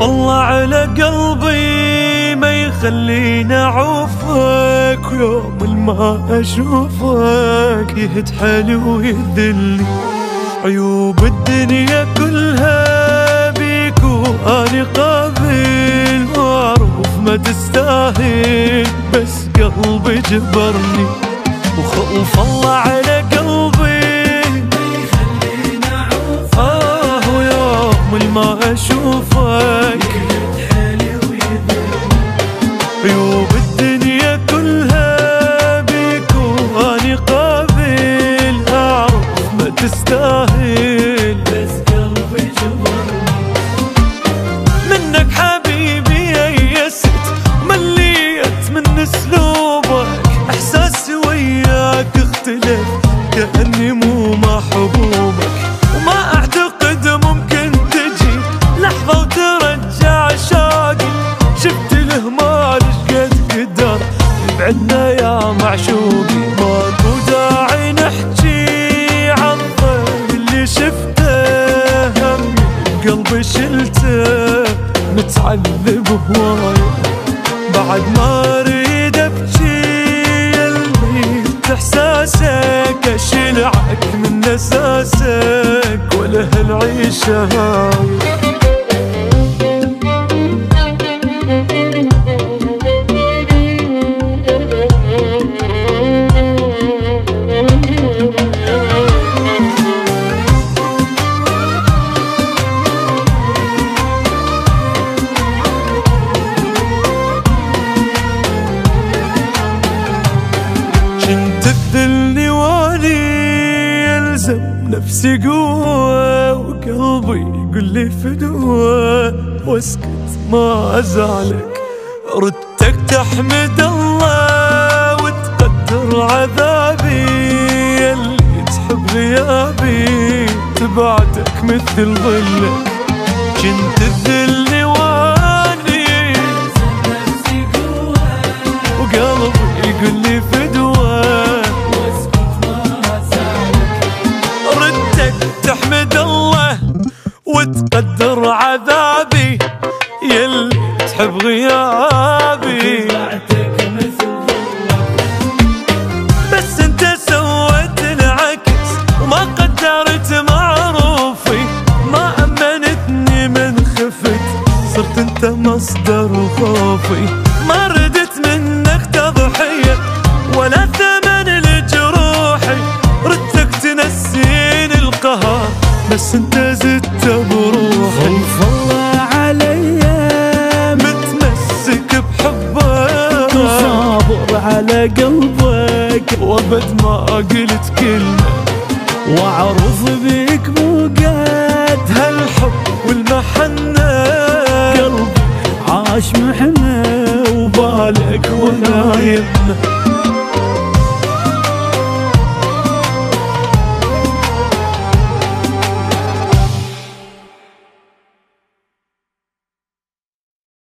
الله على قلبي ما يخليني اعوفك، ويوم ما اشوفك يهد حالي ويذلني. عيوب الدنيا كلها بيك واني قابل، معروف ما تستاهل بس قلبي جبرني. وخوف الله على قلبي ويوم ما اشوفك عيوب الدنيا كلها بيك واني قابل، اعرف ما تستاهل بس قلبي جبرني. منك حبيبي ييست مليت من اسلوبك، احساسي وياك اختلف كأني مو محبوبك. وما اعتقد ممكن تجي لحظة وترجع شوقي، شفت الهمال شقد قدر يبعدنا يا معشوقي. ماكو داعي نحكي عن الضيق اللي شفته، همي بقلبي شلته متعذب هواي. بعد ما اريد ابكي يلميت احساسك، اشلعك من اساسك ولا هالعيشه هاي. كنت تذلني واني يلزم نفسي قوة، وقلبي يقول لي فدوة واسكت ما ازعلك. ردتك تحمد الله وتقدر عذابي، اللي تحب غيابي تبعتك مثل ظلك. كنت تذلني واني يلزم نفسي قوة، وقلبي يقول لي فدوة تحمد الله وتقدر عذابي، يلي تحب غيابي بس انت سويت العكس وما قدرت معروفي. ما امنتني من خفت، صرت انت مصدر خوفي. ما ردت منك تضحية ولا ثمن لجروحي، ردتك تنسيني القهر بس انت زدت بروحي. خوف الله عليا متمسك بحبك، وصابر على قلبك، وابد ما قلت كلمة واعرف بيك موقات هالحب والمحنة. قلبي عاش محنة وبالك ونايمنا